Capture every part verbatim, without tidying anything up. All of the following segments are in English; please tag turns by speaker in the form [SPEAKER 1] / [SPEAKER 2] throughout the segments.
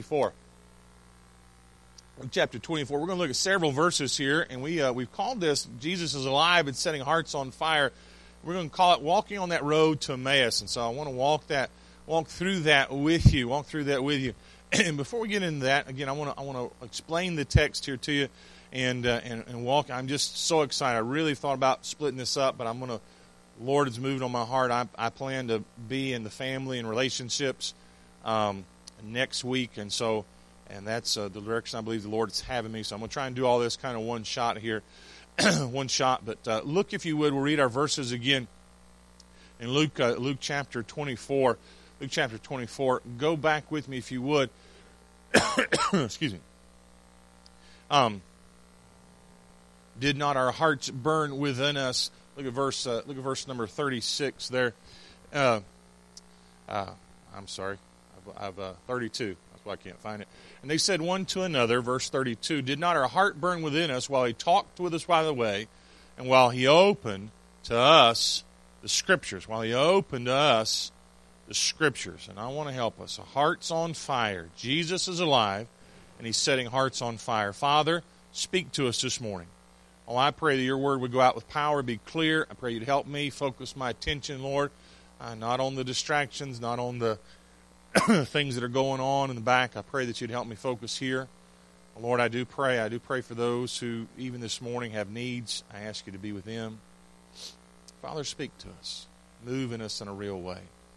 [SPEAKER 1] twenty-four. Chapter twenty-four. We're going to look at several verses here, and we uh, we've called this "Jesus is alive and setting hearts on fire." We're going to call it "Walking on that Road to Emmaus," and so I want to walk that, walk through that with you, walk through that with you. And before we get into that, again, I want to I want to explain the text here to you, and uh, and and walk. I'm just so excited. I really thought about splitting this up, but I'm going to. Lord has moved on my heart. I, I plan to be in the family and relationships um, next week, and so. And that's uh, the direction I believe the Lord is having me. So I'm going to try and do all this kind of one shot here. one shot. But uh, look, if you would, we'll read our verses again in Luke uh, Luke chapter twenty-four. Luke chapter twenty-four. Go back with me if you would. Excuse me. Um, did not our hearts burn within us? Look at verse. Uh, look at verse number thirty-six there. Uh, uh, I'm sorry. I've, I've uh, thirty-two. Well, I can't find it. And they said one to another, verse thirty-two, did not our heart burn within us while he talked with us by the way, and while he opened to us the Scriptures, while he opened to us the Scriptures. And I want to help us. Hearts on fire. Jesus is alive, and he's setting hearts on fire. Father, speak to us this morning. Oh, I pray that your word would go out with power, be clear. I pray you'd help me focus my attention, Lord, uh, not on the distractions, not on the things that are going on in the back. I pray that you'd help me focus here. Lord, I do pray. I do pray for those who, even this morning, have needs. I ask you to be with them. Father, speak to us. Move in us in a real way.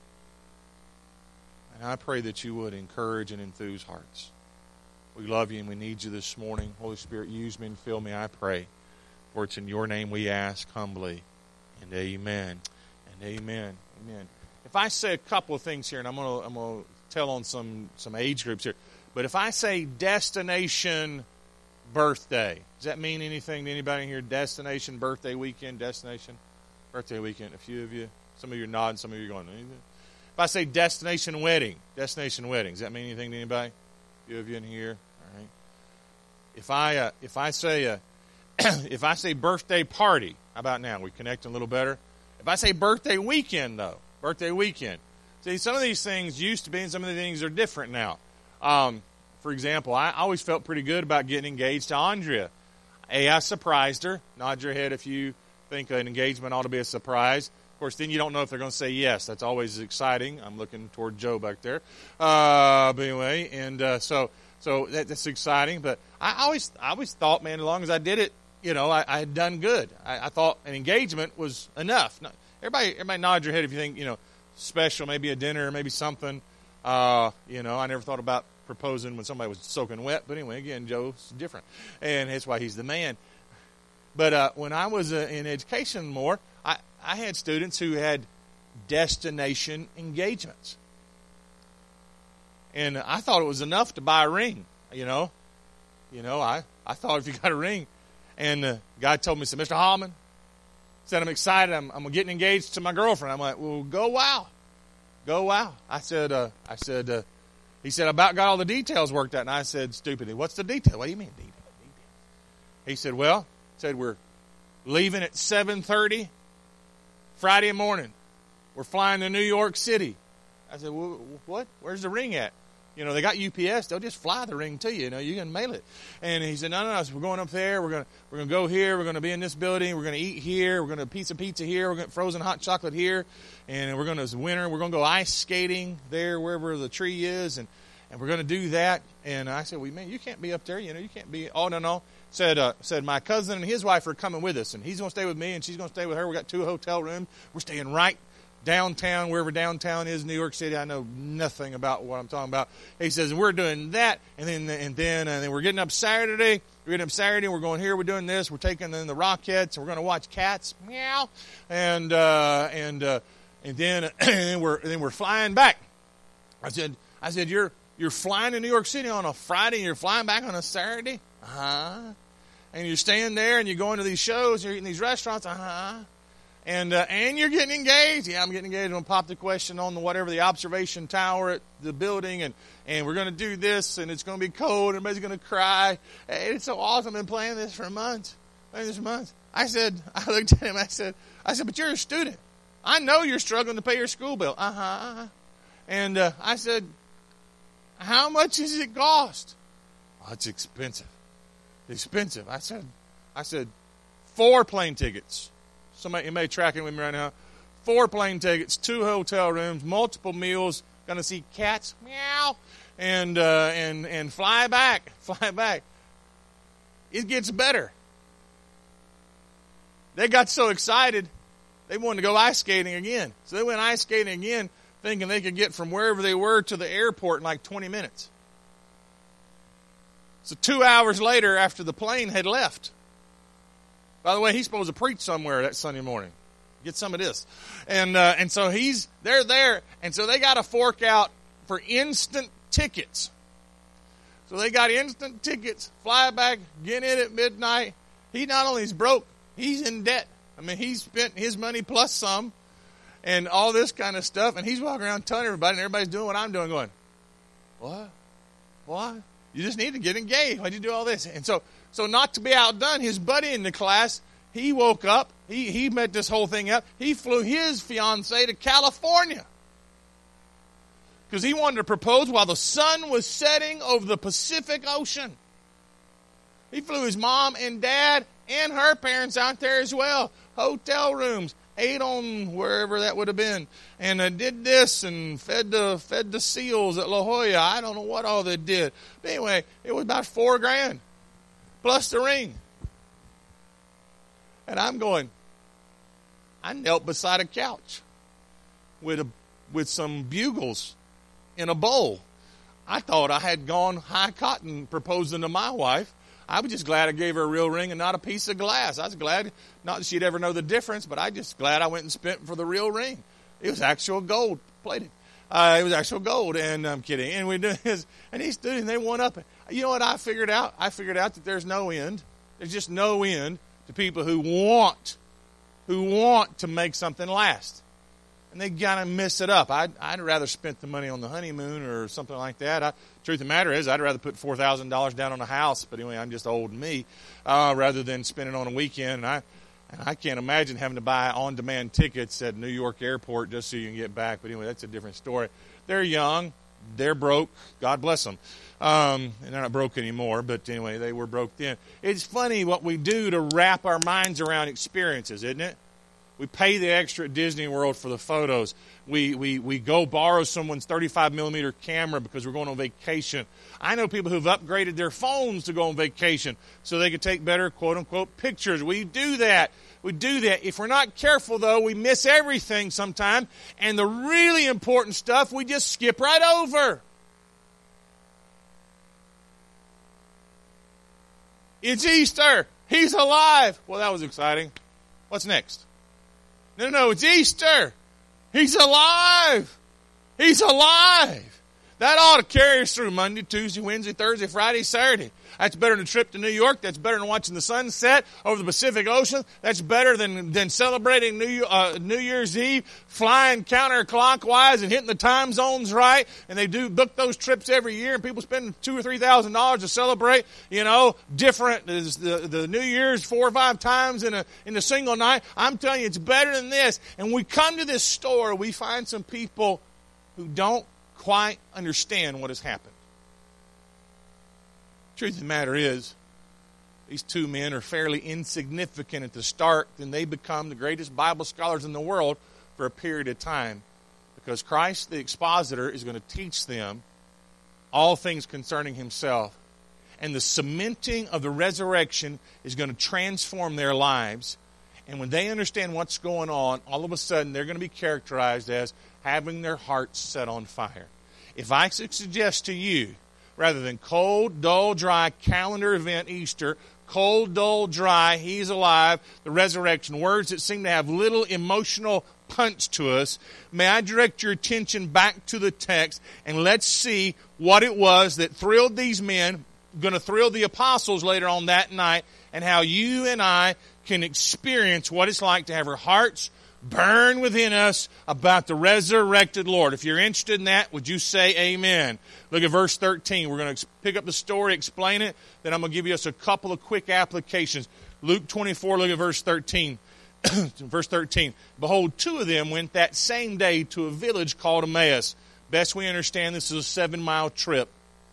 [SPEAKER 1] And I pray that you would encourage and enthuse hearts. We love you and we need you this morning. Holy Spirit, use me and fill me, I pray. For it's in your name we ask humbly. And amen. And amen. Amen. If I say a couple of things here, and I'm going to I'm going to tell on some, some age groups here, but if I say destination birthday, does that mean anything to anybody here? Destination birthday weekend, destination birthday weekend. A few of you, some of you are nodding, some of you are going. Anything? If I say destination wedding, destination wedding, does that mean anything to anybody? A few of you in here, all right. If I uh, if I say uh, if I say birthday party, how about now? We connect a little better. If I say birthday weekend, though. Birthday weekend. See, some of these things used to be, and some of the things are different now. Um, for example, I always felt pretty good about getting engaged to Andrea. A, I surprised her. Nod your head if you think an engagement ought to be a surprise. Of course, then you don't know if they're going to say yes. That's always exciting. I'm looking toward Joe back there. Uh, but anyway, and uh, so so that, that's exciting. But I always I always thought, man, as long as I did it, you know, I, I had done good. I, I thought an engagement was enough. Not, Everybody, everybody nod your head if you think, you know, special, maybe a dinner, maybe something. Uh, you know, I never thought about proposing when somebody was soaking wet. But anyway, again, Joe's different. And that's why he's the man. But uh, when I was uh, in education more, I, I had students who had destination engagements. And I thought it was enough to buy a ring, you know. You know, I, I thought if you got a ring. And uh, God told me, said, Mister Hallman, said, I'm excited. I'm, I'm getting engaged to my girlfriend. I'm like, well, go wow. Go wow. I said, uh, I said, uh, he said, I about got all the details worked out. And I said, stupidly, what's the detail? What do you mean detail? He said, well, said, we're leaving at seven thirty Friday morning. We're flying to New York City. I said, well, what? Where's the ring at? You know, they got U P S. They'll just fly the ring to you. You know, you can mail it. And he said, no, no, no. So we're going up there. We're going to we're going to go here. We're going to be in this building. We're going to eat here. We're going to pizza pizza here. We're going to frozen hot chocolate here. And we're going to, it's winter. We're going to go ice skating there, wherever the tree is. And, and we're going to do that. And I said, well, man, you can't be up there. You know, you can't be. Oh, no, no. Said, uh, said my cousin and his wife are coming with us. And he's going to stay with me and she's going to stay with her. We got two hotel rooms. We're staying right downtown, wherever downtown is, New York City. I know nothing about what I'm talking about. He says, and we're doing that, and then and then and then we're getting up Saturday. We're getting up Saturday, and we're going here. We're doing this. We're taking in the Rockettes, and we're going to watch Cats, meow, and uh, and uh, and then and then we're and then we're flying back. I said, I said, you're you're flying to New York City on a Friday, and you're flying back on a Saturday, uh huh. And you're staying there, and you're going to these shows, and you're eating these restaurants, uh huh. And uh, and you're getting engaged. Yeah, I'm getting engaged. I'm going to pop the question on the whatever, the observation tower at the building. And, and we're going to do this, and it's going to be cold. Everybody's going to cry. Hey, it's so awesome. I've been planning this for months. Planning this for months. I said, I looked at him. I said, I said, but you're a student. I know you're struggling to pay your school bill. Uh-huh. Uh-huh. And uh, I said, how much does it cost? Oh, it's expensive. It's expensive. I said, I said, four plane tickets. Somebody, you may be tracking with me right now. Four plane tickets, two hotel rooms, multiple meals, going to see cats, meow, and uh, and and fly back, fly back. It gets better. They got so excited, they wanted to go ice skating again. So they went ice skating again, thinking they could get from wherever they were to the airport in like twenty minutes. So two hours later, after the plane had left. By the way, he's supposed to preach somewhere that Sunday morning. Get some of this. And uh, and so he's, they're there, and so they got to fork out for instant tickets. So they got instant tickets, fly back, get in at midnight. He not only is broke, he's in debt. I mean, he spent his money plus some and all this kind of stuff, and he's walking around telling everybody, and everybody's doing what I'm doing, going, what? What? You just need to get engaged. Why'd you do all this? And so, so not to be outdone, his buddy in the class, he woke up, he, he met this whole thing up. He flew his fiancée to California because he wanted to propose while the sun was setting over the Pacific Ocean. He flew his mom and dad and her parents out there as well. Hotel rooms, ate on wherever that would have been, and uh, did this and fed the fed the seals at La Jolla. I don't know what all they did. But anyway, it was about four grand plus the ring. And I'm going, I knelt beside a couch with a with some bugles in a bowl. I thought I had gone high cotton proposing to my wife. I was just glad I gave her a real ring and not a piece of glass. I was glad, not that she'd ever know the difference, but I just glad I went and spent for the real ring. It was actual gold plated. Uh, it was actual gold, and I'm kidding. And we did this, and he stood and they went up. You know what I figured out? I figured out that there's no end. There's just no end to people who want, who want to make something last. And they kind of mess it up. I'd, I'd rather spend the money on the honeymoon or something like that. I, truth of the matter is, I'd rather put four thousand dollars down on a house. But anyway, I'm just old and me, uh, rather than spending on a weekend. And I, and I can't imagine having to buy on-demand tickets at New York Airport just so you can get back. But anyway, that's a different story. They're young. They're broke. God bless them. Um, and they're not broke anymore, but anyway, they were broke then. It's funny what we do to wrap our minds around experiences, isn't it? We pay the extra at Disney World for the photos. We we we go borrow someone's thirty-five millimeter camera because we're going on vacation. I know people who've upgraded their phones to go on vacation so they can take better quote-unquote pictures. We do that. We do that. If we're not careful, though, we miss everything sometime, and the really important stuff we just skip right over. It's Easter. He's alive. Well, that was exciting. What's next? No, no, no, it's Easter. He's alive. He's alive. That ought to carry us through Monday, Tuesday, Wednesday, Thursday, Friday, Saturday. That's better than a trip to New York. That's better than watching the sunset over the Pacific Ocean. That's better than, than celebrating New, uh, New Year's Eve, flying counterclockwise and hitting the time zones right. And they do book those trips every year, and people spend two or three thousand dollars to celebrate. You know, different is the the New Year's four or five times in a in a single night. I'm telling you, it's better than this. And we come to this store, we find some people who don't quite understand what has happened. Truth of the matter is, these two men are fairly insignificant at the start, then they become the greatest Bible scholars in the world for a period of time, because Christ, the expositor, is going to teach them all things concerning himself, and the cementing of the resurrection is going to transform their lives. And when they understand what's going on, all of a sudden they're going to be characterized as having their hearts set on fire. If I could suggest to you, rather than cold, dull, dry calendar event Easter, cold, dull, dry, he's alive, the resurrection, words that seem to have little emotional punch to us, may I direct your attention back to the text, and let's see what it was that thrilled these men, going to thrill the apostles later on that night, and how you and I can experience what it's like to have our hearts burn within us about the resurrected Lord. If you're interested in that, would you say amen? Look at verse thirteen. We're going to pick up the story, explain it, then I'm going to give you us a couple of quick applications. Luke twenty-four, look at verse thirteen. Verse thirteen. Behold, two of them went that same day to a village called Emmaus, Best we understand, this is a seven-mile trip,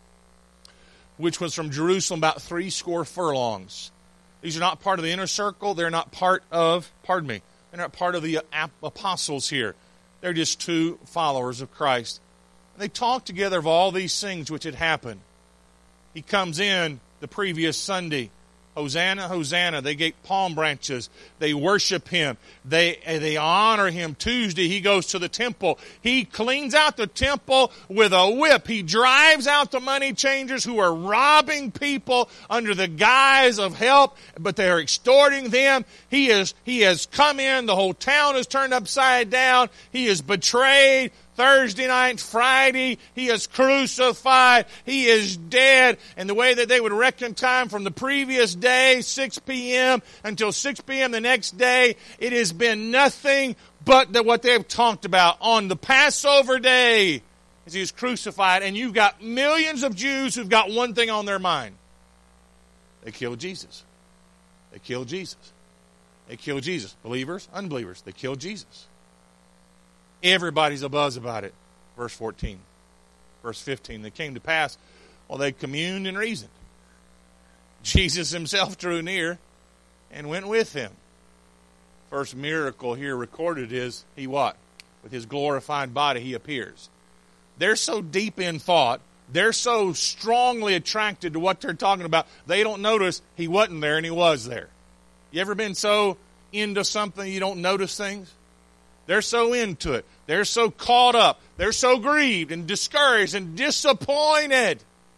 [SPEAKER 1] which was from Jerusalem about three score furlongs. These are not part of the inner circle. They're not part of, pardon me, they're not part of the apostles here. They're just two followers of Christ. And they talked together of all these things which had happened. He comes in the previous Sunday. Hosanna, Hosanna. They gave palm branches. They worship Him. They, they honor Him. Tuesday, He goes to the temple. He cleans out the temple with a whip. He drives out the money changers who are robbing people under the guise of help, but they are extorting them. He is, he has come in. The whole town is turned upside down. He is betrayed. Thursday night, Friday, He is crucified. He is dead. And the way that they would reckon time from the previous day, six p.m. until six p.m. the next day, it has been nothing but that what they've talked about on the Passover day as He was crucified. And you've got millions of Jews who've got one thing on their mind. They killed Jesus. They killed Jesus. They killed Jesus. Believers, unbelievers, they killed Jesus. Everybody's abuzz about it. Verse fourteen. Verse fifteen. They came to pass while they communed and reasoned. Jesus Himself drew near and went with them. First miracle here recorded is He what? With His glorified body He appears. They're so deep in thought. They're so strongly attracted to what they're talking about. They don't notice He wasn't there and He was there. You ever been so into something you don't notice things? They're so into it. They're so caught up. They're so grieved and discouraged and disappointed.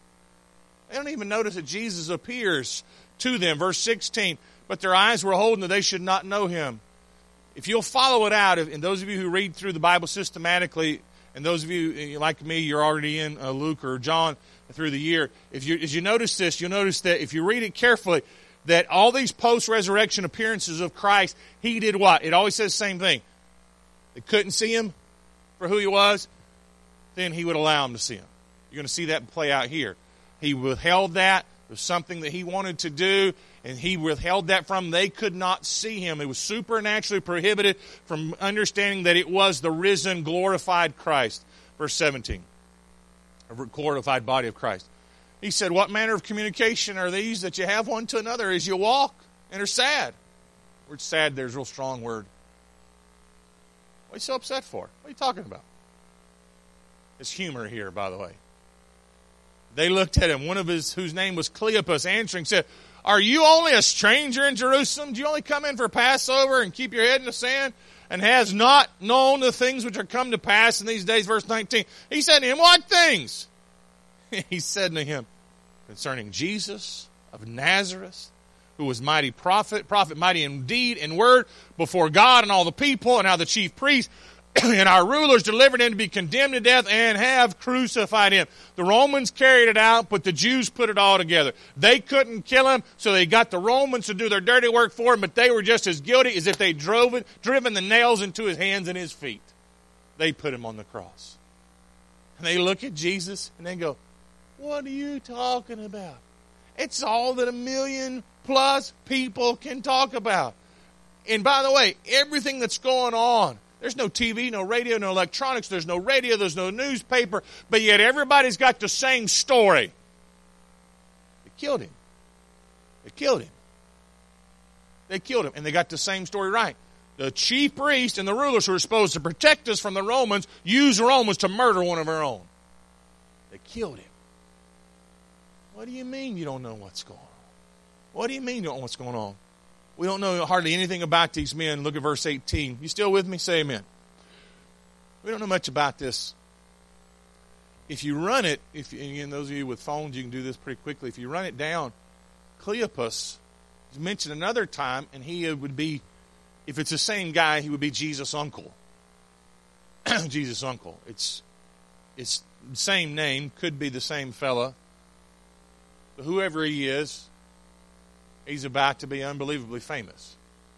[SPEAKER 1] They don't even notice that Jesus appears to them. Verse sixteen, but their eyes were holden that they should not know Him. If you'll follow it out, and those of you who read through the Bible systematically, and those of you like me, you're already in uh, Luke or John through the year, if you, as you notice this, you'll notice that if you read it carefully, that all these post-resurrection appearances of Christ, He did what? It always says the same thing. They couldn't see Him for who He was, then He would allow them to see Him. You're going to see that play out here. He withheld that. It was something that He wanted to do, and He withheld that from them. They could not see Him. It was supernaturally prohibited from understanding that it was the risen, glorified Christ. Verse seventeen, a glorified body of Christ. He said, what manner of communication are these that you have one to another as you walk and are sad? The word sad there's a real strong word. What are you so upset for? What are you talking about? There's humor here, by the way. They looked at him, one of his, whose name was Cleopas, answering, said, are you only a stranger in Jerusalem? Do you only come in for Passover and keep your head in the sand? And has not known the things which are come to pass in these days? Verse nineteen. He said to him, what things? He said to him, concerning Jesus of Nazareth, who was mighty prophet, prophet mighty in deed and word before God and all the people, and how the chief priests and our rulers delivered Him to be condemned to death and have crucified Him. The Romans carried it out, but the Jews put it all together. They couldn't kill Him, so they got the Romans to do their dirty work for Him, but they were just as guilty as if they drove it, driven the nails into His hands and His feet. They put Him on the cross. And they look at Jesus and they go, what are you talking about? It's all that a million plus people can talk about. And by the way, everything that's going on, there's no T V, no radio, no electronics, there's no radio, there's no newspaper, but yet everybody's got the same story. They killed Him. They killed Him. They killed Him, and they got the same story right. The chief priest and the rulers who were supposed to protect us from the Romans used the Romans to murder one of their own. They killed Him. What do you mean you don't know what's going on? What do you mean you don't know what's going on? We don't know hardly anything about these men. Look at verse eighteen. You still with me? Say amen. We don't know much about this. If you run it, if and those of you with phones, you can do this pretty quickly. If you run it down, Cleopas is mentioned another time, and he would be, if it's the same guy, he would be Jesus' uncle. Jesus' uncle. It's it's the same name, could be the same fella. But whoever he is, he's about to be unbelievably famous.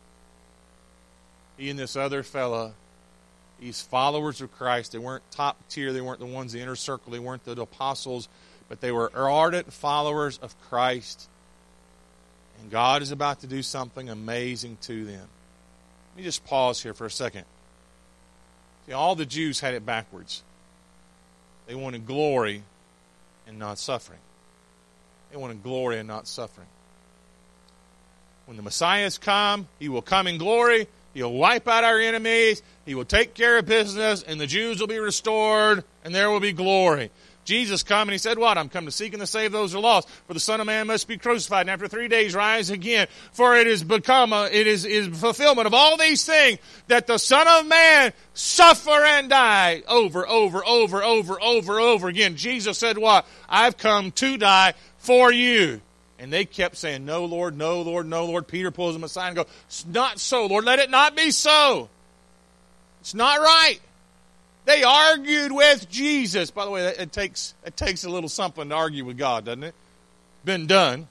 [SPEAKER 1] He and this other fella, these followers of Christ, they weren't top tier, they weren't the ones in the inner circle, they weren't the apostles, but they were ardent followers of Christ. And God is about to do something amazing to them. Let me just pause here for a second. See, all the Jews had it backwards. They wanted glory and not suffering. They wanted glory and not suffering. When the Messiah has come, he will come in glory. He'll wipe out our enemies. He will take care of business, and the Jews will be restored, and there will be glory. Jesus come, and he said what? I'm come to seek and to save those who are lost. For the Son of Man must be crucified, and after three days rise again. For it is become, a, it is, is fulfillment of all these things, that the Son of Man suffer and die over, over, over, over, over, over again. Jesus said what? I've come to die for you. And they kept saying, no, Lord, no, Lord, no, Lord. Peter pulls them aside and goes, it's not so, Lord. Let it not be so. It's not right. They argued with Jesus. By the way, it takes, it takes a little something to argue with God, doesn't it? Been done.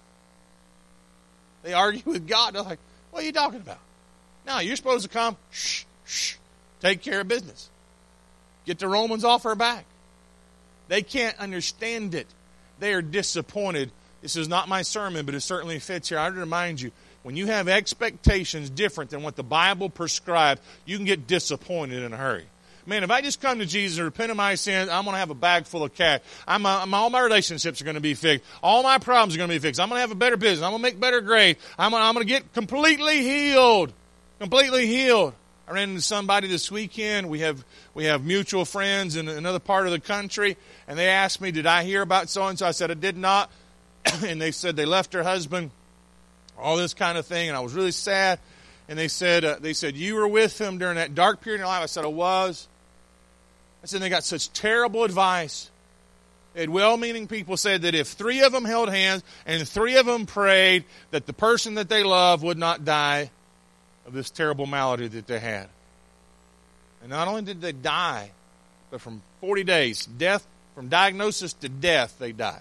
[SPEAKER 1] They argue with God. They're like, what are you talking about? No, you're supposed to come, shh, shh, take care of business. Get the Romans off our back. They can't understand it. They are disappointed. This is not my sermon, but it certainly fits here. I would remind you, when you have expectations different than what the Bible prescribes, you can get disappointed in a hurry. Man, if I just come to Jesus and repent of my sins, I'm going to have a bag full of cash. I'm, I'm, all my relationships are going to be fixed. All my problems are going to be fixed. I'm going to have a better business. I'm going to make better grades. I'm going, I'm going to get completely healed. Completely healed. I ran into somebody this weekend. We have we have mutual friends in another part of the country, and they asked me, did I hear about so-and-so? I said, I did not. And they said they left her husband, all this kind of thing, and I was really sad. And they said, uh, they said, you were with him during that dark period in your life. I said, I was. I said, they got such terrible advice. They had well-meaning people said that if three of them held hands and three of them prayed, that the person that they loved would not die of this terrible malady that they had. And not only did they die, but from forty days, death, from diagnosis to death, they died.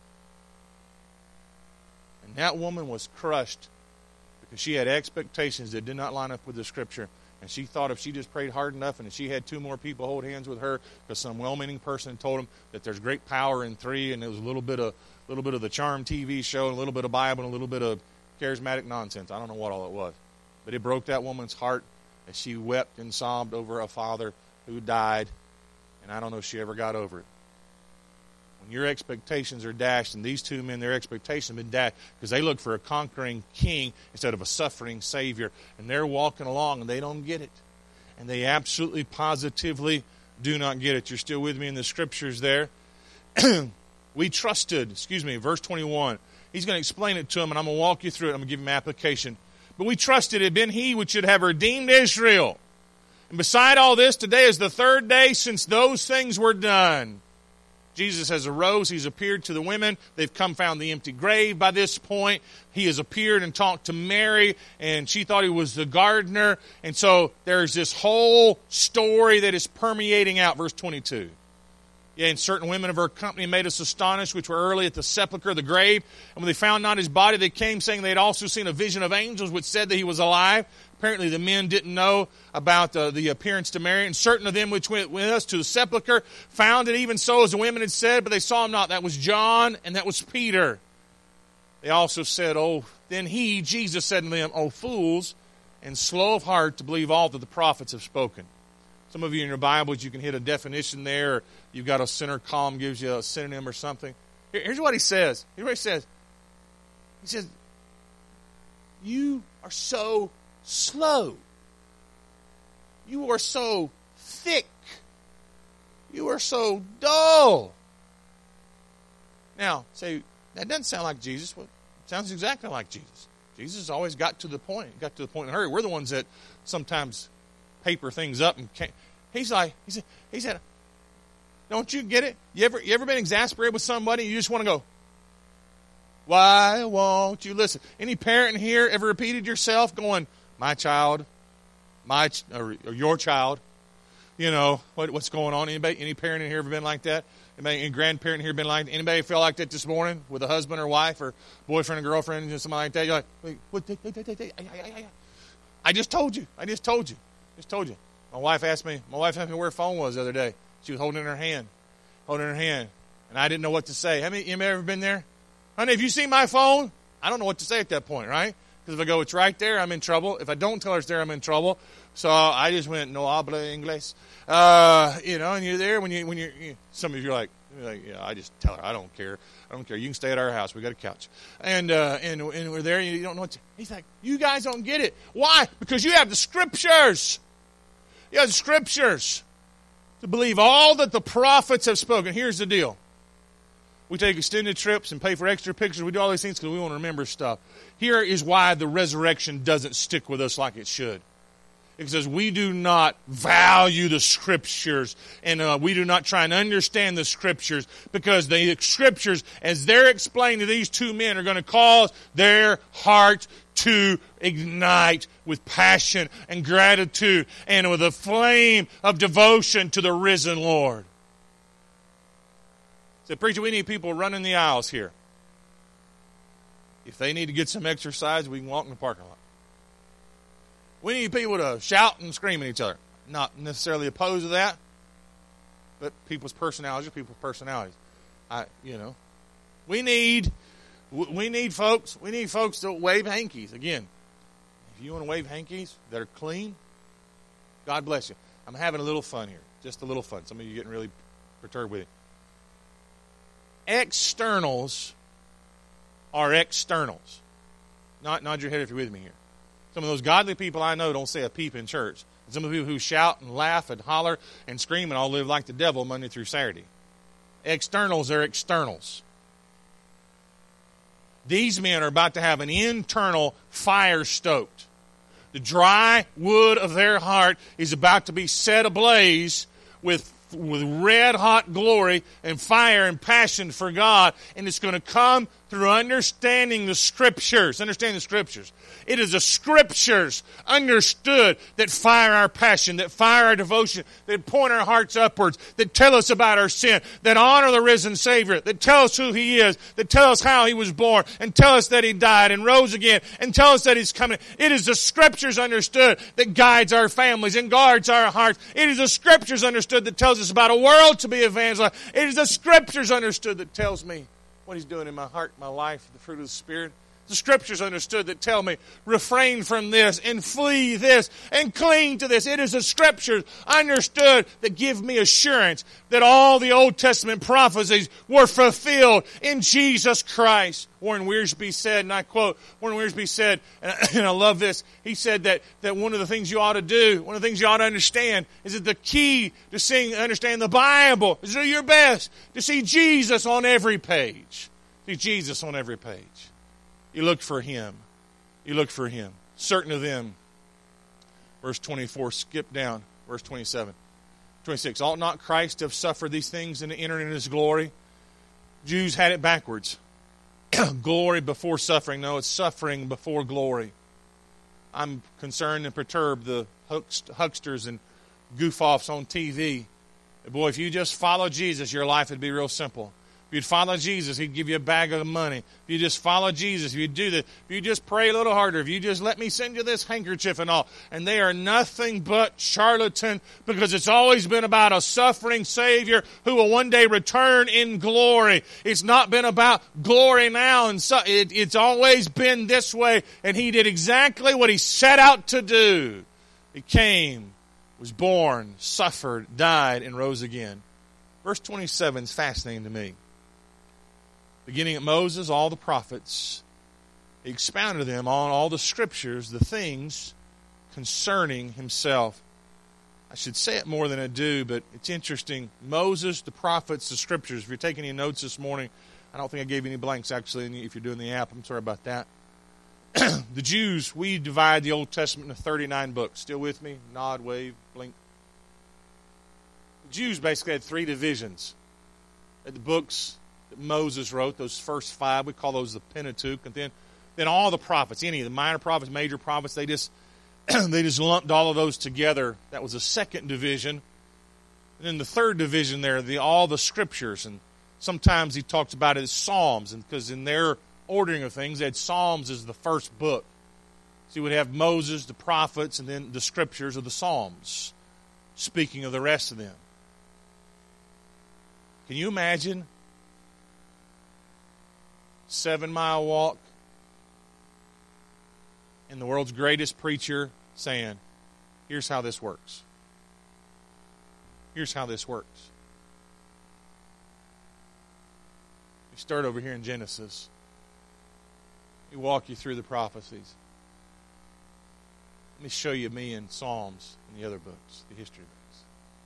[SPEAKER 1] And that woman was crushed because she had expectations that did not line up with the Scripture. And she thought if she just prayed hard enough and if she had two more people hold hands with her, because some well-meaning person told them that there's great power in three, and it was a little bit of a little bit of the Charm T V show, and a little bit of Bible, and a little bit of charismatic nonsense. I don't know what all it was. But it broke that woman's heart as she wept and sobbed over a father who died, and I don't know if she ever got over it. When your expectations are dashed, and these two men, their expectations have been dashed because they look for a conquering king instead of a suffering Savior, and they're walking along and they don't get it. And they absolutely, positively do not get it. You're still with me in the Scriptures there? We trusted, excuse me, verse twenty-one. He's going to explain it to them, and I'm going to walk you through it. I'm going to give him application. But we trusted it had been he which should have redeemed Israel. And beside all this, today is the third day since those things were done. Jesus has arose. He's appeared to the women. They've come found the empty grave by this point. He has appeared and talked to Mary, and she thought he was the gardener. And so there's this whole story that is permeating out. Verse twenty-two. Yeah, and certain women of her company made us astonished, which were early at the sepulchre of the grave. And when they found not his body, they came saying they had also seen a vision of angels which said that he was alive. Apparently the men didn't know about uh, the appearance to Mary. And certain of them which went with us to the sepulchre found it even so as the women had said, but they saw him not. That was John, and that was Peter. They also said, oh, then he, Jesus, said to them, oh, fools, and slow of heart to believe all that the prophets have spoken. Some of you in your Bibles, you can hit a definition there, or you've got a center column, gives you a synonym or something. Here's what he says. Here's what he says. He says, you are so slow. You are so thick. You are so dull. Now, say, that doesn't sound like Jesus. Well, it sounds exactly like Jesus. Jesus always got to the point. Got to the point in a hurry. We're the ones that sometimes paper things up and can't. He's like, he said, he said, don't you get it? You ever, you ever been exasperated with somebody and you just want to go, why won't you listen? Any parent in here ever repeated yourself going, my child, my, ch- or, or your child? You know, what, what's going on? Anybody, any parent in here ever been like that? Anybody, any grandparent here been like that? Anybody feel like that this morning with a husband or wife or boyfriend or girlfriend or something like that? You're like, wait, what? I just told you. I just told you. Just told you. My wife asked me, my wife asked me where her phone was the other day. She was holding it in her hand, holding it in her hand. And I didn't know what to say. How many, you ever been there? Honey, have you seen my phone? I don't know what to say at that point, right? Because if I go, it's right there, I'm in trouble. If I don't tell her it's there, I'm in trouble. So I just went, no habla inglés. Uh, you know, and you're there when you when you're. You, some of you are like, you're like, yeah, I just tell her, I don't care, I don't care. You can stay at our house. We got a couch, and uh, and and we're there. And you don't know what to. He's like, you guys don't get it. Why? Because you have the scriptures. You have the scriptures to believe all that the prophets have spoken. Here's the deal. We take extended trips and pay for extra pictures. We do all these things because we want to remember stuff. Here is why the resurrection doesn't stick with us like it should. It says we do not value the Scriptures, and uh, we do not try and understand the Scriptures, because the Scriptures, as they're explained to these two men, are going to cause their heart to ignite with passion and gratitude and with a flame of devotion to the risen Lord. So, preacher, we need people running the aisles here. If they need to get some exercise, we can walk in the parking lot. We need people to shout and scream at each other. Not necessarily opposed to that, but people's personalities are people's personalities. I, you know, we need, we need folks. We need folks to wave hankies. Again, if you want to wave hankies that are clean, God bless you. I'm having a little fun here, just a little fun. Some of you are getting really perturbed with it. Externals are externals. Nod, nod your head if you're with me here. Some of those godly people I know don't say a peep in church. And some of the people who shout and laugh and holler and scream and all live like the devil Monday through Saturday. Externals are externals. These men are about to have an internal fire stoked. The dry wood of their heart is about to be set ablaze with with red-hot glory and fire and passion for God, and it's going to come through understanding the Scriptures. Understand the Scriptures. It is the Scriptures understood that fire our passion, that fire our devotion, that point our hearts upwards, that tell us about our sin, that honor the risen Savior, that tell us who He is, that tell us how He was born, and tell us that He died and rose again, and tell us that He's coming. It is the Scriptures understood that guides our families and guards our hearts. It is the Scriptures understood that tells us about a world to be evangelized. It is the Scriptures understood that tells me what He's doing in my heart, my life, the fruit of the Spirit. The Scriptures understood that tell me, refrain from this and flee this and cling to this. It is the Scriptures understood that give me assurance that all the Old Testament prophecies were fulfilled in Jesus Christ. Warren Wiersbe said, and I quote, Warren Wiersbe said, and I, and I love this, he said that, that one of the things you ought to do, one of the things you ought to understand is that the key to seeing, understand the Bible is to do your best to see Jesus on every page. See Jesus on every page. You look for Him. You look for Him. Certain of them, verse twenty-four, skip down, verse twenty-seven. twenty-six, ought not Christ to have suffered these things and to enter in His glory? Jews had it backwards. Glory before suffering. No, it's suffering before glory. I'm concerned and perturbed the hucksters and goof-offs on T V. Boy, if you just follow Jesus, your life would be real simple. If you'd follow Jesus, He'd give you a bag of money. If you just follow Jesus, if you do that, if you just pray a little harder, if you just let me send you this handkerchief and all. And they are nothing but charlatan, because it's always been about a suffering Savior who will one day return in glory. It's not been about glory now, and so it, it's always been this way. And He did exactly what He set out to do. He came, was born, suffered, died, and rose again. Verse twenty-seven is fascinating to me. Beginning at Moses, all the prophets, He expounded to them on all the Scriptures, the things concerning Himself. I should say it more than I do, but it's interesting. Moses, the prophets, the Scriptures. If you're taking any notes this morning, I don't think I gave you any blanks, actually, if you're doing the app. I'm sorry about that. The Jews, we divide the Old Testament into thirty-nine books. Still with me? Nod, wave, blink. The Jews basically had three divisions. The books that Moses wrote, those first five, we call those the Pentateuch, and then, then all the prophets, any of the minor prophets, major prophets, they just they just lumped all of those together. That was the second division. And then the third division there, the all the Scriptures, and sometimes he talks about it as Psalms, and because in their ordering of things, they had Psalms as the first book. So you would have Moses, the prophets, and then the Scriptures of the Psalms, speaking of the rest of them. Can you imagine? Seven mile walk, and the world's greatest preacher saying, here's how this works. Here's how this works. You start over here in Genesis. We walk you through the prophecies. Let me show you me in Psalms and the other books, the history books.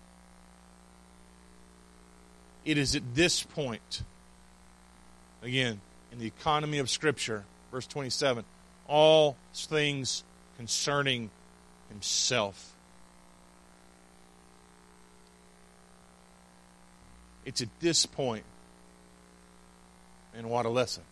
[SPEAKER 1] It is at this point, again, in the economy of Scripture, verse twenty-seven, all things concerning himself. It's at this point, and what a lesson.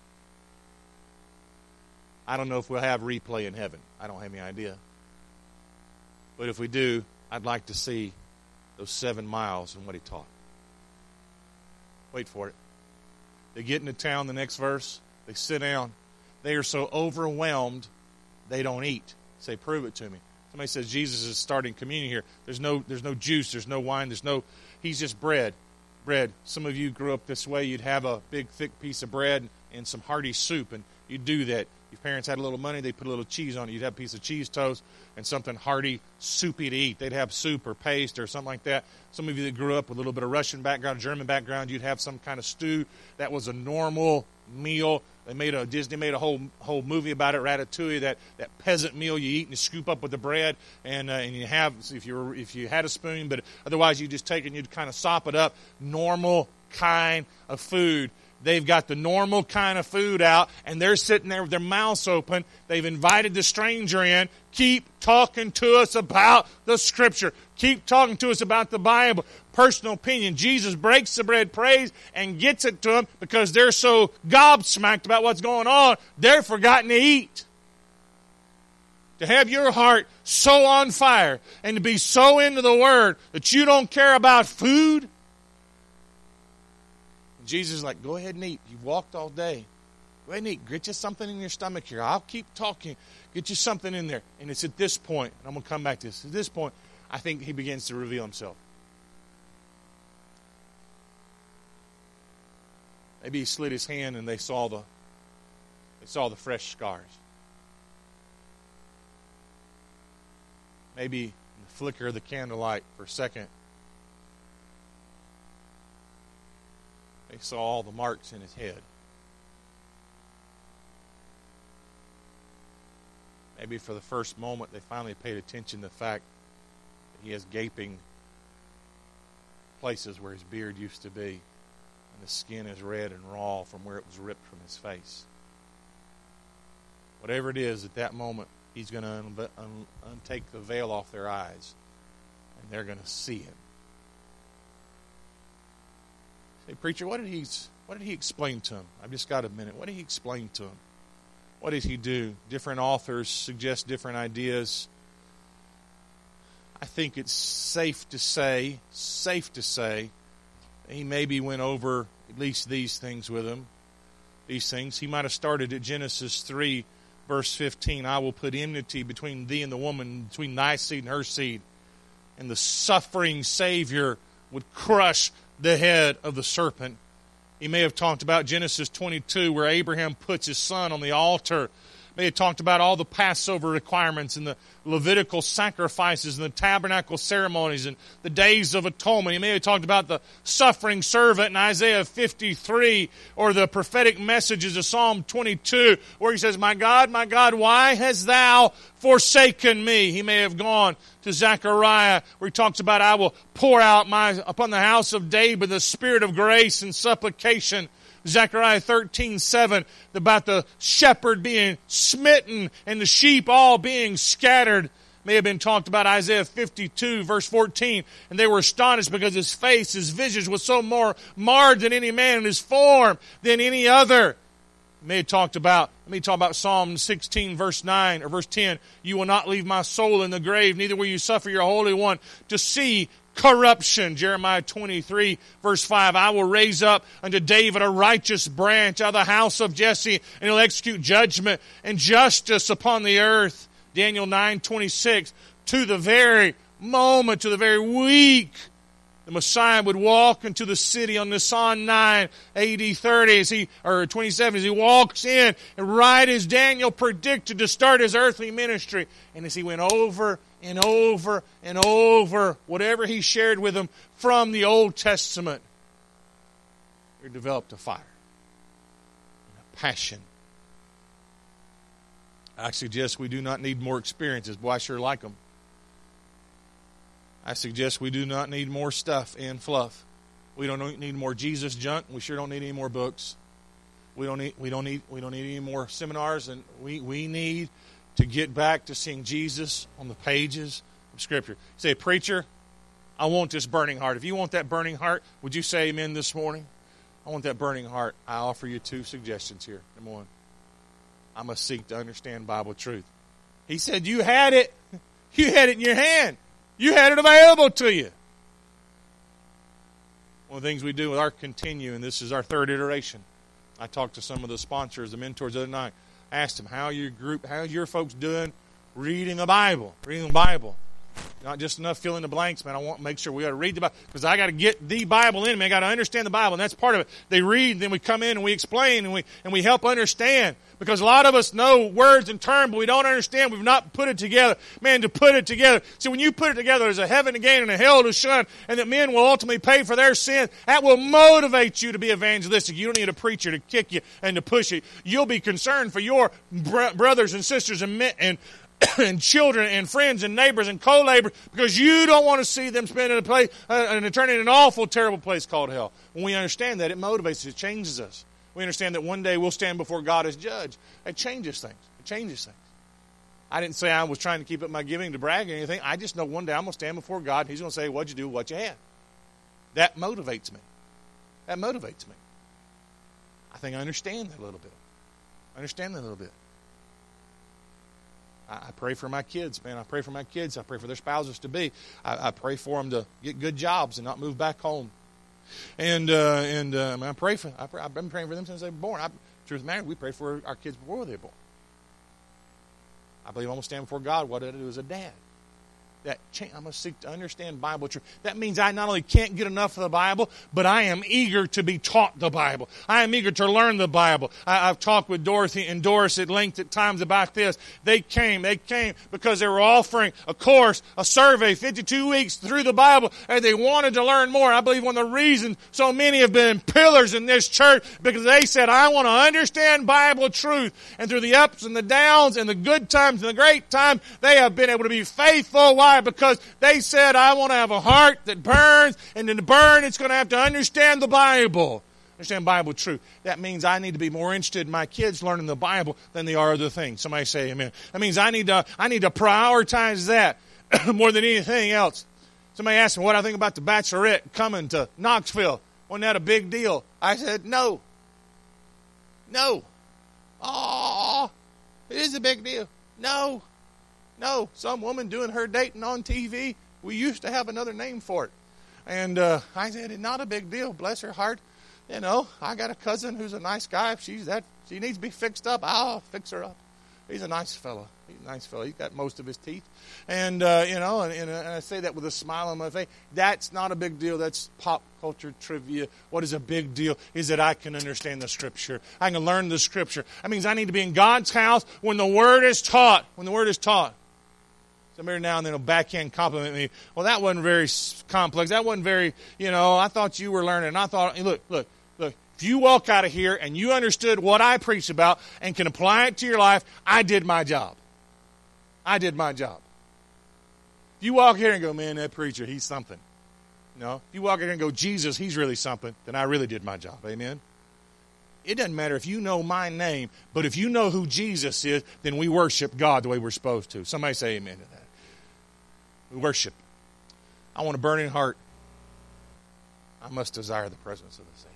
[SPEAKER 1] I don't know if we'll have replay in heaven. I don't have any idea. But if we do, I'd like to see those seven miles and what he taught. Wait for it. They get into town, the next verse, they sit down. They are so overwhelmed, they don't eat. Say, prove it to me. Somebody says Jesus is starting communion here. There's no, there's no juice, there's no wine, there's no, he's just bread. Bread. Some of you grew up this way. You'd have a big, thick piece of bread and some hearty soup, and you'd do that. Your parents had a little money, they put a little cheese on it. You'd have a piece of cheese toast and something hearty, soupy to eat. They'd have soup or paste or something like that. Some of you that grew up with a little bit of Russian background, German background, you'd have some kind of stew. That was a normal meal. They made a Disney made a whole whole movie about it, Ratatouille. That, that peasant meal you eat and you scoop up with the bread, and uh, and you have if you were if you had a spoon, but otherwise you just take it and you'd kind of sop it up. Normal kind of food. They've got the normal kind of food out, and they're sitting there with their mouths open. They've invited the stranger in. Keep talking to us about the Scripture. Keep talking to us about the Bible. Personal opinion. Jesus breaks the bread, prays, and gets it to them because they're so gobsmacked about what's going on, they're forgotten to eat. To have your heart so on fire and to be so into the Word that you don't care about food. Jesus is like, go ahead and eat. You've walked all day. Go ahead and eat. Get you something in your stomach here. I'll keep talking. Get you something in there. And it's at this point, and I'm going to come back to this. At this point, I think he begins to reveal himself. Maybe he slid his hand and they saw the they saw the fresh scars. Maybe in the flicker of the candlelight for a second, they saw all the marks in his head. Maybe for the first moment they finally paid attention to the fact that he has gaping places where his beard used to be, and the skin is red and raw from where it was ripped from his face. Whatever it is, at that moment, he's going to un- un- untake the veil off their eyes, and they're going to see him. Hey, preacher, what did he what did he explain to him? I've just got a minute. What did he explain to him? What did he do? Different authors suggest different ideas. I think it's safe to say, safe to say, that he maybe went over at least these things with him. These things. He might have started at Genesis three, verse fifteen. I will put enmity between thee and the woman, between thy seed and her seed. And the suffering Savior would crush the head of the serpent. He may have talked about Genesis twenty-two, where Abraham puts his son on the altar. May have talked about all the Passover requirements and the Levitical sacrifices and the tabernacle ceremonies and the days of atonement. He may have talked about the suffering servant in Isaiah fifty-three, or the prophetic messages of Psalm twenty-two, where he says, my God, my God, why hast thou forsaken me? He may have gone to Zechariah, where he talks about, I will pour out my upon the house of David the spirit of grace and supplication. Zechariah thirteen seven, about the shepherd being smitten and the sheep all being scattered. May have been talked about Isaiah fifty-two, verse fourteen. And they were astonished because his face, his visage was so more marred than any man, and his form than any other. May have talked about, let me talk about Psalm sixteen, verse nine, or verse ten. You will not leave my soul in the grave, neither will you suffer your Holy One to see corruption. Jeremiah twenty-three, verse five. I will raise up unto David a righteous branch out of the house of Jesse, and he'll execute judgment and justice upon the earth. Daniel nine, twenty-six. To the very moment, to the very week The Messiah would walk into the city on Nisan nine, A D thirty, as he, or twenty-seven, as he walks in, and right as Daniel predicted to start his earthly ministry. And as he went over and over and over whatever he shared with them from the Old Testament, he developed a fire and a passion. I suggest we do not need more experiences. Boy, I sure like them. I suggest we do not need more stuff and fluff. We don't need more Jesus junk. We sure don't need any more books. We don't need we don't need we don't need any more seminars, and we, we need to get back to seeing Jesus on the pages of Scripture. Say, preacher, I want this burning heart. If you want that burning heart, would you say amen this morning? I want that burning heart. I offer you two suggestions here. Number one, I must seek to understand Bible truth. He said you had it. You had it in your hand. You had it available to you. One of the things we do with our Continue, and this is our third iteration. I talked to some of the sponsors, the mentors the other night. I asked them, how your group, how your folks doing reading the Bible? Reading the Bible. Not just enough fill in the blanks, man. I want to make sure we got to read the Bible, because I got to get the Bible in me. I got to understand the Bible, and that's part of it. They read, then we come in and we explain, and we and we help understand. Because a lot of us know words and terms, but we don't understand. We've not put it together. Man, to put it together. See, when you put it together, there's a heaven to gain and a hell to shun, and that men will ultimately pay for their sin. That will motivate you to be evangelistic. You don't need a preacher to kick you and to push you. You'll be concerned for your br- brothers and sisters and men, and and children and friends and neighbors and co-laborers, because you don't want to see them spend a place, uh, an eternity in an awful, terrible place called hell. When we understand that, it motivates us. It changes us. We understand that one day we'll stand before God as judge. It changes things. It changes things. I didn't say I was trying to keep up my giving to brag or anything. I just know one day I'm going to stand before God, and He's going to say, what'd you do with what you had? That motivates me. That motivates me. I think I understand that a little bit. I understand that a little bit. I pray for my kids, man. I pray for my kids. I pray for their spouses to be. I, I pray for them to get good jobs and not move back home. And uh, and uh, I pray for. I pray, I've been praying for them since they were born. I, truth of the matter, we pray for our kids before they were born. I believe I'm going to stand before God. What I do as a dad. That change, I must seek to understand Bible truth. That means I not only can't get enough of the Bible, but I am eager to be taught the Bible. I am eager to learn the Bible. I, I've talked with Dorothy and Doris at length at times about this. They came. They came because they were offering a course, a survey, fifty-two weeks through the Bible, and they wanted to learn more. I believe one of the reasons so many have been pillars in this church, because they said, I want to understand Bible truth. And through the ups and the downs and the good times and the great times, they have been able to be faithful. Why? Because they said, I want to have a heart that burns, and to burn, it's going to have to understand the Bible. Understand Bible truth. That means I need to be more interested in my kids learning the Bible than they are other things. Somebody say amen. That means I need to, I need to prioritize that more than anything else. Somebody asked me what I think about the Bachelorette coming to Knoxville. Wasn't that a big deal? I said, no. No. Oh, it is a big deal. No. No, some woman doing her dating on T V. We used to have another name for it. And uh, I said, it's not a big deal. Bless her heart. You know, I got a cousin who's a nice guy. If she's that, she needs to be fixed up, I'll fix her up. He's a nice fellow. He's a nice fellow. He's got most of his teeth. And, uh, you know, and, and, and I say that with a smile on my face. That's not a big deal. That's pop culture trivia. What is a big deal is that I can understand the Scripture. I can learn the Scripture. That means I need to be in God's house when the Word is taught. When the Word is taught. Somebody now and then will backhand compliment me. Well, that wasn't very complex. That wasn't very, you know, I thought you were learning. I thought, look, look, look. If you walk out of here and you understood what I preach about and can apply it to your life, I did my job. I did my job. If you walk here and go, man, that preacher, he's something. No. If you walk here and go, Jesus, he's really something, then I really did my job. Amen? It doesn't matter if you know my name, but if you know who Jesus is, then we worship God the way we're supposed to. Somebody say amen to that. We worship. I want a burning heart. I must desire the presence of the Savior.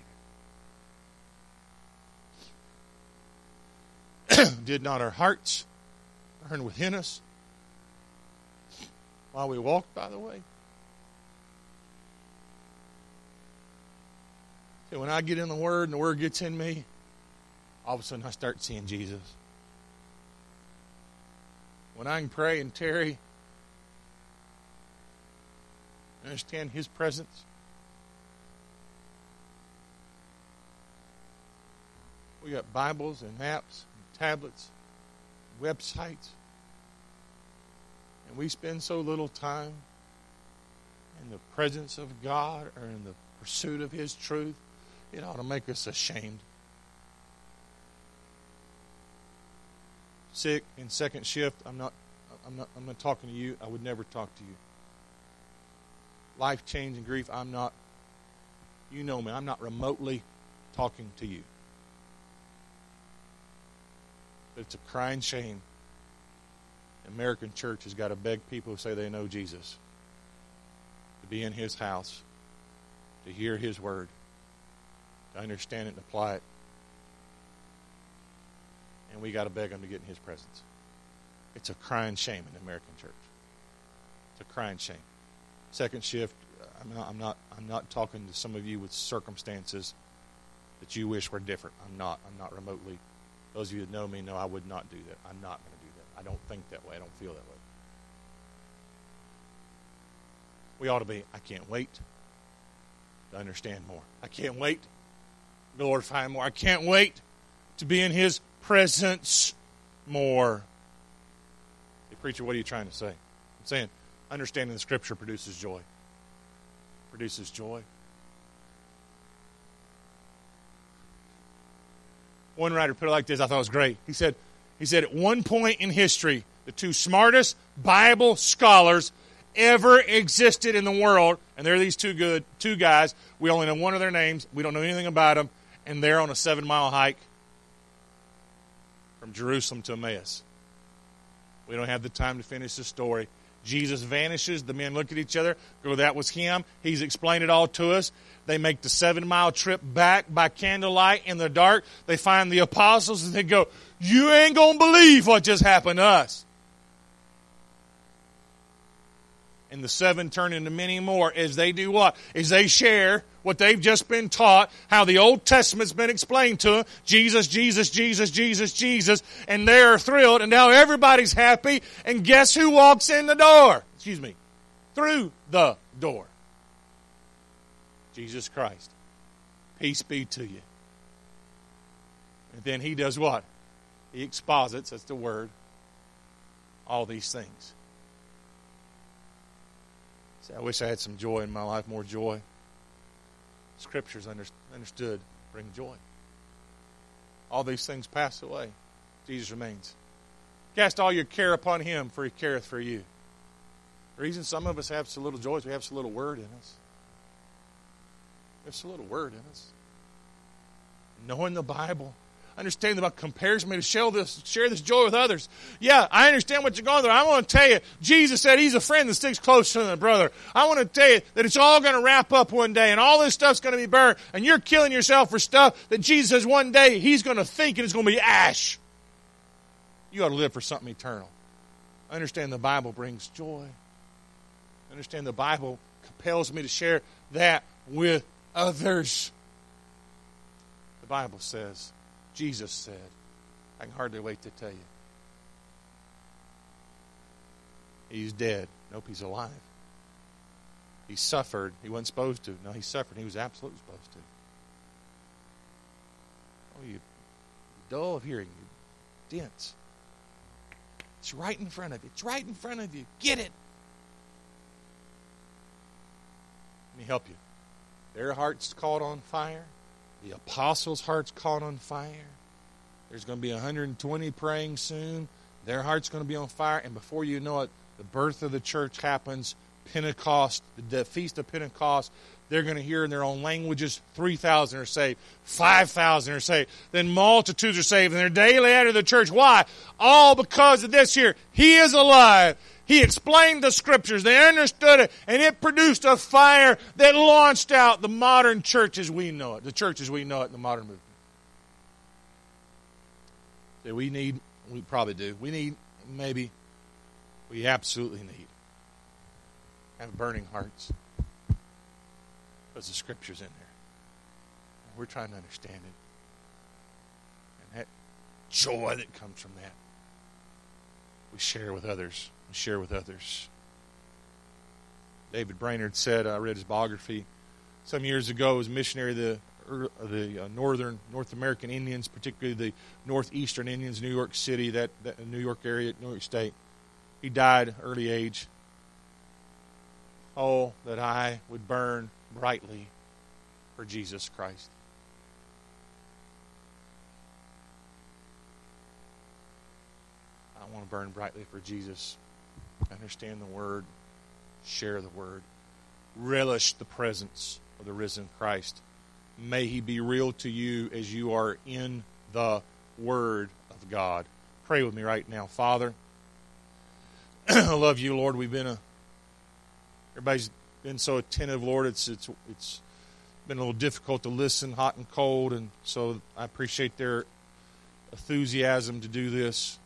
[SPEAKER 1] Did not our hearts burn within us while we walked by the way? So when I get in the Word and the Word gets in me, all of a sudden I start seeing Jesus. When I can pray and tarry, understand His presence, We got Bibles and maps, and tablets, websites. And we spend so little time in the presence of God or in the pursuit of His truth. It ought to make us ashamed. Sick in second shift, I'm not I'm not I'm not talking to you. I would never talk to you. Life change and grief, I'm not, you know me, I'm not remotely talking to you. But it's a crying shame. The American church has got to beg people who say they know Jesus to be in His house, to hear His word, to understand it and apply it. And we got to beg them to get in His presence. It's a crying shame in the American church. It's a crying shame. Second shift, I'm not, I'm not, I'm not talking to some of you with circumstances that you wish were different. I'm not. I'm not remotely. Those of you that know me know I would not do that. I'm not going to do that. I don't think that way. I don't feel that way. We ought to be, I can't wait to understand more. I can't wait to glorify Him more. I can't wait to be in His presence more. Hey, preacher, what are you trying to say? I'm saying understanding the Scripture produces joy. Produces joy. One writer put it like this, I thought it was great. He said, he said, at one point in history, the two smartest Bible scholars ever existed in the world, and they're these two good two guys. We only know one of their names. We don't know anything about them, and they're on a seven-mile hike from Jerusalem to Emmaus. We don't have the time to finish the story. Jesus vanishes. The men look at each other, go, that was Him. He's explained it all to us. They make the seven-mile trip back by candlelight in the dark. They find the apostles, and they go, you ain't going to believe what just happened to us. And the seven turn into many more as they do what? As they share what they've just been taught, how the Old Testament's been explained to them. Jesus, Jesus, Jesus, Jesus, Jesus. And they're thrilled, and now everybody's happy. And guess who walks in the door? Excuse me. Through the door. Jesus Christ. Peace be to you. And then He does what? He exposits, that's the word, all these things. See, I wish I had some joy in my life, more joy. Scriptures under, understood bring joy. All these things pass away. Jesus remains. Cast all your care upon Him, for He careth for you. The reason some of us have so little joy is we have so little word in us. We have so little word in us. Knowing the Bible, understanding the Bible compares me to share this, share this joy with others. Yeah, I understand what you're going through. I want to tell you, Jesus said He's a friend that sticks closer than a brother. I want to tell you that it's all going to wrap up one day, and all this stuff's going to be burned, and you're killing yourself for stuff that Jesus says one day He's going to think and it's going to be ash. You ought to live for something eternal. Understand the Bible brings joy. Understand the Bible compels me to share that with others. The Bible says, Jesus said, I can hardly wait to tell you. He's dead. Nope, He's alive. He suffered. He wasn't supposed to. No, He suffered. He was absolutely supposed to. Oh, you dull of hearing, you dense. It's right in front of you. It's right in front of you. Get it. Let me help you. Their hearts caught on fire. The apostles' hearts caught on fire. There's going to be one hundred twenty praying soon. Their heart's going to be on fire. And before you know it, the birth of the church happens. Pentecost, the Feast of Pentecost, they're going to hear in their own languages. three thousand are saved. five thousand are saved. Then multitudes are saved. And they're daily added to the church. Why? All because of this here. He is alive. He explained the Scriptures. They understood it. And it produced a fire that launched out the modern church as we know it. The church as we know it in the modern movement. So we need, we probably do. We need, maybe, we absolutely need, have burning hearts. Because the Scripture's in there. And we're trying to understand it. And that joy that comes from that, we share with others. We share with others. David Brainerd said, I read his biography some years ago, he was a missionary to the the uh, northern North American Indians, particularly the northeastern Indians, New York City, that, that New York area, New York State. He died early age. Oh, that I would burn brightly for Jesus Christ. I want to burn brightly for Jesus. Understand the Word. Share the Word. Relish the presence of the risen Christ. May He be real to you as you are in the Word of God. Pray with me right now. Father, I love you, Lord. We've been a everybody's been so attentive, Lord. It's it's it's been a little difficult to listen, hot and cold, and so I appreciate their enthusiasm to do this.